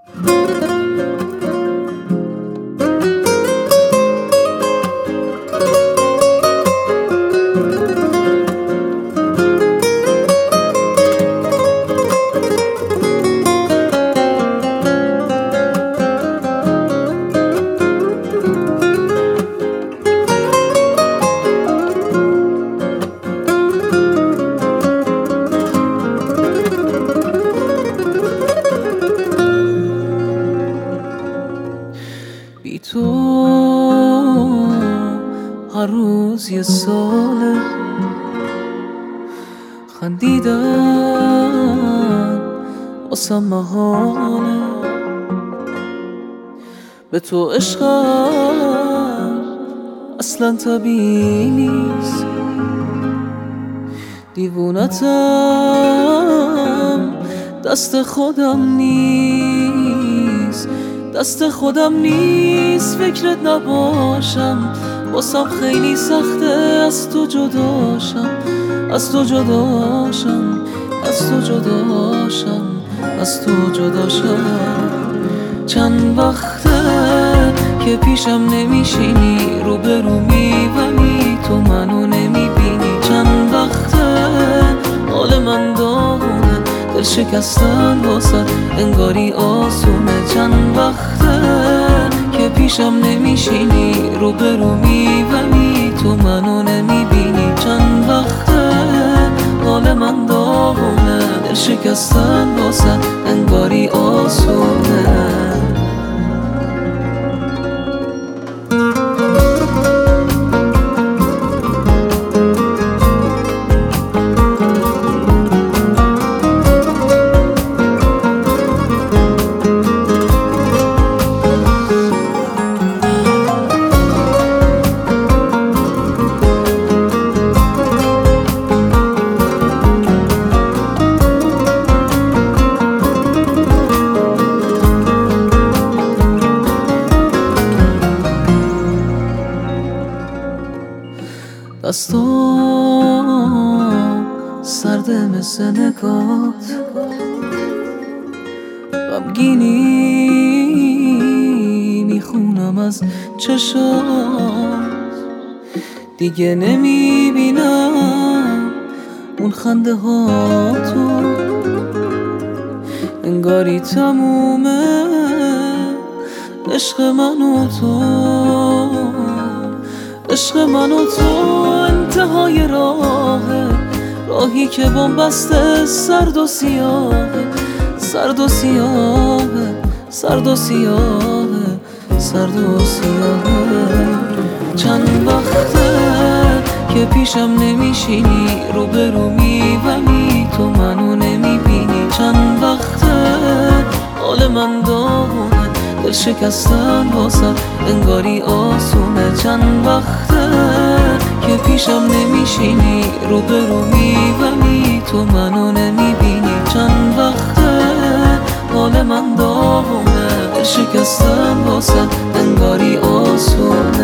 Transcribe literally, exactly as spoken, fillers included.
بی تو هر روز یه ساله، خندیدن واسم محاله. به تو عشقم اصلا طبیعی نیست، دیوونتم دست خودم نیست، دست خودم نیست. فکرت نباشم واسم خیلی سخته، از تو جداشم، از تو جداشم، از تو جداشم، از تو جداشم. چند وقته که پیشم نمیشینی، رو به رو میبینی تو منو نمیبینی. چند وقته حال من داغونه، دل شکستن واسه انگاری آسونه. چند وقته که پیشم نمیشینی، رو به رو میبینی تو منو نمیبینی. چند وقته حال من داغونه، دل شکستن واسه انگاری آسونه. دستام سرده مثل نگات، غمگینی میخونم از چشات. دیگه نمیبینم اون خنده ها تو، انگاری تمومه عشق من و تو. عشق من و تو انتهای راهه، راهی که بن‌بسته سرد و سیاهه، سرد و سیاهه، سرد و سیاهه، سرد و سیاهه. چند وقته که پیشم نمیشینی، رو به رو میبینی تو منو نمیبینی. چند وقته حال من داغونه، دل شکستن واسه انگاری آسونه. چند وقته که پیشم نمیشینی، رو به رو میبینی تو منو نمیبینی. چند وقته حال من داغونه، دل شکستن واسه انگاری آسونه.